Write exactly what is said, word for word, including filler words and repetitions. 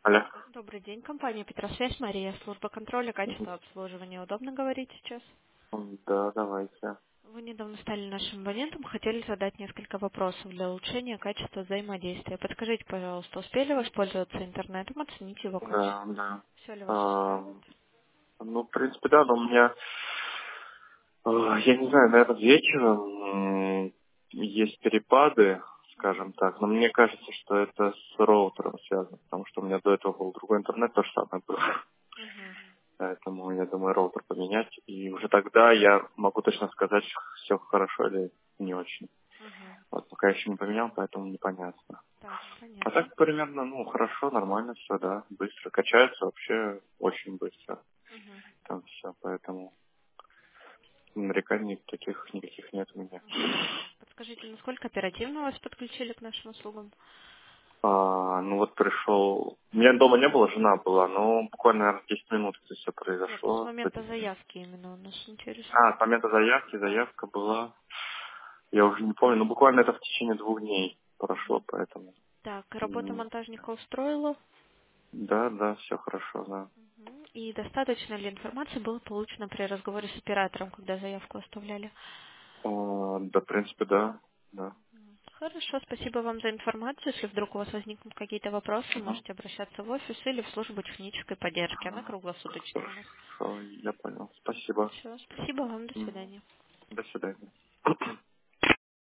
Алло. Добрый день, компания Петросвязь, Мария, служба контроля, качества обслуживания. Удобно говорить сейчас? Мгм. Да, давайте. Вы недавно стали нашим абонентом, хотели задать несколько вопросов для улучшения качества взаимодействия. Подскажите, пожалуйста, успели воспользоваться интернетом, оценить его Да, качество? да. Все ли вас А, устраивает? ну, в принципе, да, но у меня, а, я не знаю, наверное, вечером м, есть перепады, скажем так, но мне кажется, что это с роутером связано, потому что у меня до этого был другой интернет, то же самое было. Угу. Поэтому я думаю роутер поменять, и уже тогда я могу точно сказать, все хорошо или не очень. Угу. Вот пока еще не поменял, поэтому непонятно. Так, А понятно. так примерно, ну, хорошо, нормально все, да. Быстро качается вообще, очень быстро. Угу. Там все, поэтому нареканий таких никаких нет у меня. Подскажите, насколько оперативно вас подключили к нашим услугам? А, ну вот пришел. У меня дома не было, жена была, но буквально, наверное, десять минут это все Нет, с произошло. момента заявки именно у нас интересует. А, с момента заявки, заявка была, я уже не помню, но буквально это в течение двух дней прошло, поэтому. Так, работа м, монтажника устроила? Да, да, все хорошо, да. Мгм. И достаточно ли информации было получено при разговоре с оператором, когда заявку оставляли? А, да, в принципе, да, да. Хорошо, спасибо вам за информацию. Если вдруг у вас возникнут какие-то вопросы, Мгм. можете обращаться в офис или в службу технической поддержки. Она круглосуточная у нас. Хорошо, я понял. Спасибо. Все, спасибо вам, до М, свидания. До свидания.